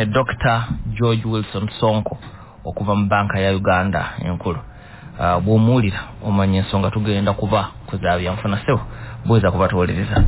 Dr. George Wilson Sonko okuva mu banka ya Uganda enkulu. Bw'omuwulira omanya ensonga tugenda kuba kuzaabya nfuna sewo bweza kubatwoleriza.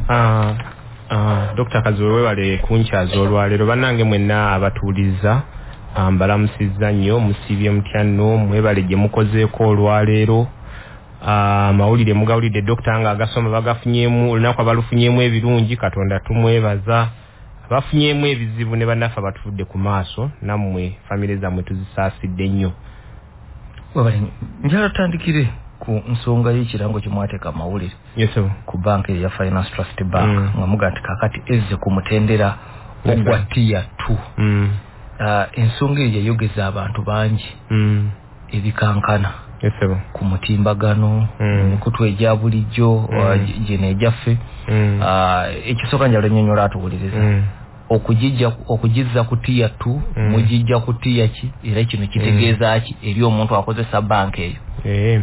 Dr. Kazulu wale kunkyaza olwaleero bannange mwenna abatuuliza mbalamusizza nnyo musibye mutyanno mwebale gye mukozeeko olwaleero. Mawulire mugawulidde Dr. nga agasoma bagafunyemu olunaku abalufunyemu ebirungi Katonda tumwebaza. Abafunyemu ebizibu ne bannaffe abatufudde ku maaso nammwe famire zammwe tuzisaasidde nnyo. Njala tutandikire ku nsonga y'ekirango kye mwateeka amawulire. Yes sir. Ku banka ya Finance Trust Bank nga muga nti kakati ezze ku mutendera ogwa tier 2. Ensonga eyo yayogeza abantu bangi ebikankana. Yes sir. Ku mutimbagano emikutu egya bulijjo gye egyaffe. Ekisooka njala nnyonnyola atuwuliriza. Okugizza ku tier 2 mugijja ku tier ki era kino kitegeeza ki eri omuntu akozesa banka eyo.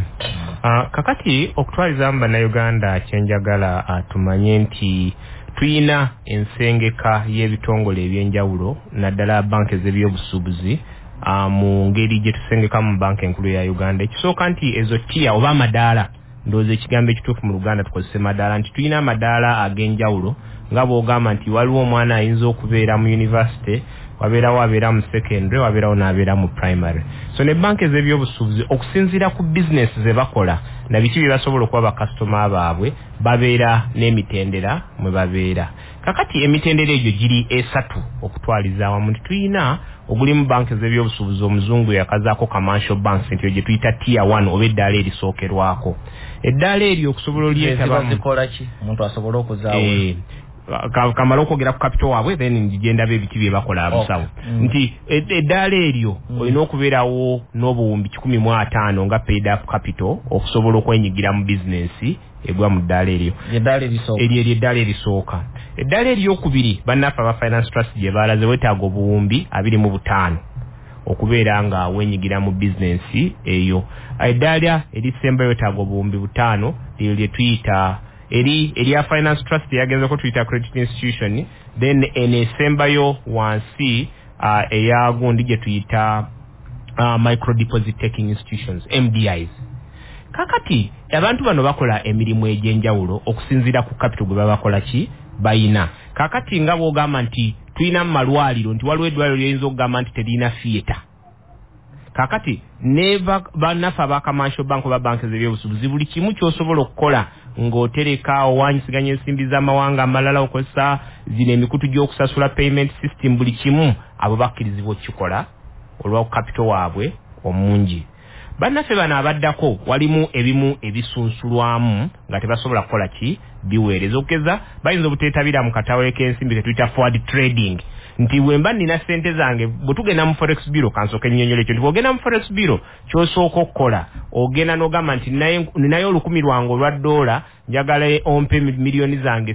Kakati okutwaliza mba na Uganda kyenjagala tumanye nti tuyina ensengeka y'ebitongole ebyenjawulo naddala banka ez'ebyobusuubuzi mu ngeri gye tusengeka mu banka enkulu ya Uganda. Ekisooka nti ezo tier oba amadaala ndowooza ekigambo ekituufu mu Luganda tukozese madaala nti tuyina amadaala ag'enjawulo nga bw'ogamba nti waliwo omwana ayinza okubeera mu university wabeerawo abeera mu secondary wabeerawo n'abeera mu primary. So ne banka ez'ebyobusuubuzi okusinziira ku business ze bakola na biki bye basobola okuba bakasitoma baabwe babeera n'emitendera mwe babeera. Kakati emitendera egyo giri esatu okutwaliza awamu nti tuyina ogulimu banka ez'ebyobusuubuzi omuzungu yakazaako commercial banks nti gye tuyita tier 1 oba eddaala erisookerwako. Eddaala eryo okusobola olyetabamu zikola ki omuntu asobola okuzaawo kamala okwogera ku capital waabwe then ngigenda b'ebiki bye bakola abusawo nti eddaala eryo olina okubeerawo n'obuwumbi 15,000 nga paid up capital okusobola okwenyigira mu bizinensi egwa mu ddaala eryo. Eddaala erisooka. Eddaala eryokubiri bannaffe aba Finance Trust gye baalaze weetaaga obuwumbi 25 okubeera nga wenyigira mu bizinensi eyo. Eddaala erisembayo weetaaga obuwumbi 5 lye tuyita eri Finance Trust yagenze ko tuyita credit institution then enesembayo wansi eya gundi gye tuyita micro deposit taking institutions MDIs. Kakati abantu bano bakola emirimu egy'enjawulo okusinziira ku capital gwe bakola ki bayina. Kakati nga bw'ogamba nti tuyina mu malwaliro nti waliwo eddwaliro ly'oyinza okugamba nti terina theatre. Kakati ne bannaffe aba commercial bank oba banka ez'ebyobusuubuzi buli kimu ky'osobola okukola ng'otereka owanyisiganya ensimbi z'amawanga amalala okozesa zino emikutu gy'okusasula payment system buli kimu abo bakkirizibwa okukikola olwa capital waabwe omungi. Bannaffe bano abaddako walimu ebimu ebisunsulwamu nga tebasobola kukola ki biweereza okugeza bayinza obuteetabira mu katawale k'ensimbi ke tuyita forward trading nti wemba nina ssente zange bwe tugenda mu forex bureau kansooka ennyonyola ekyo nti bw'ogenda mu forex bureau ky'osooka okukola ogenda n'ogamba nti ninayo 10,000 lwange olwa $, njagala ompe miliyoni zange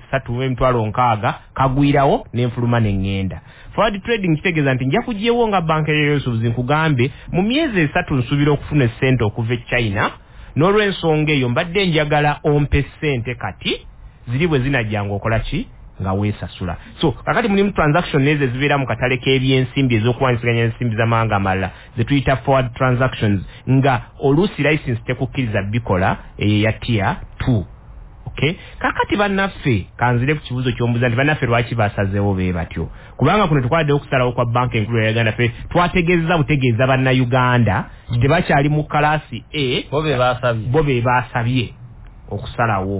3.6 kagwirawo n'enfuluma n'engenda. Forward trading kitegeeza nti nja kugyewo nga banka y'ebyobusuubuzi nkugambe mu myezi 3 nsuubira okufuna essente okuva e China n'olw'ensonga eyo mbadde njagala ompe ssente kati ziri bwe zinajjanga okola ki nga weesasula. So kakati mulimu transaction ezo ezibeera mu katale k'ebyensimbi ez'okuwanyisiganya ensimbi z'amawanga amalala ze tuyita forward transactions nga oluusi license tekukkiriza bikola ya tier 2. Okay? Kakati bannaffe kanzire ku kibuuzo ky'ombuuza nti bannaffe lwaki basazeewo bee batyo kubanga kuno tukwadde okusalawo kwa banka enkulu ya Uganda ffe twategeeza butegeeza bannayuganda tebakyali mu kalaasi bo be baasabye okusalawo.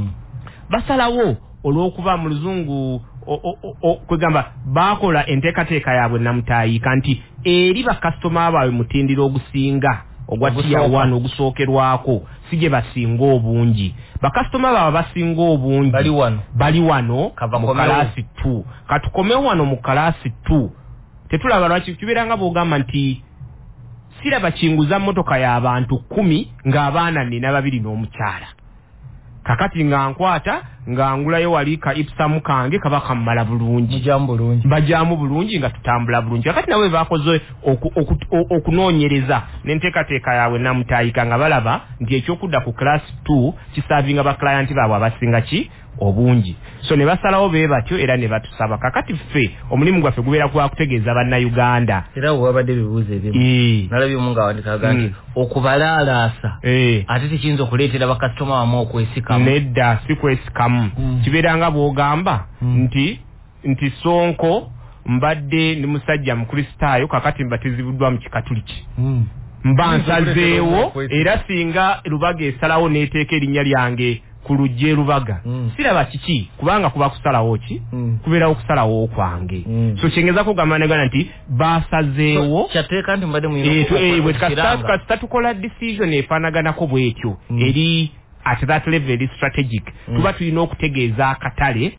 Basalawo olw'okuba mu luzungu kwegamba bakola enteekateeka yaabwe namutayiika nti eri bakasitoma baabwe mutindiro ogusinga ogwa tier 1 ogusookerwako si gye basinga obungi. Bakasitoma baabwe basinga obungi bali wano mu kalaasi 2. Katukomewo wano mu kalaasi 2 tetulaba lwaki kibeera nga bw'ogamba nti siraba kinguza mmotoka y'abantu 10 ng'abaana 42 n'omukyala. Kakati nga nkwata nga ngulayo wali ka ipsamu kange kaba kammala bulungi bajamu bulungi nga tutambula bulungi kakati nawe bakoze okunoonyereza n'enteekateeka yawe namutayika nga balaba nti ekyokudda ku class 2 kisavinga ba client baabwe abasinga ki obungi so ne basalawo be batyo era ne batusaba kakati ffe omulimu gwaffe gubeera kwa kutegeeza bannayuganda era wabadde bibuuzo ebimu nalabye omunga wandikaga nti okubalaalasa ate tekiyinza okuleetera bakasitoma wamu okwesikamu nedda si kwesikamu kibeera nga bw'ogamba nti Sonko mbadde ndi musajja mukristaayo kakati mbatizibuddwa mu kikatuliki mba nsazeewo era singa Lubaga esalawo n'eteeka erinnya lyange ku lujje Lubaga siraba kiki kubanga kuba kusalawo ki kubeerawo kusalawo kwange so kyengeza kugamba negana nti basazeewo kyateeka nti mbadde tukola decision efaanaganako bwetyo eri at that level strategic tuba tulina okutegeeza akatale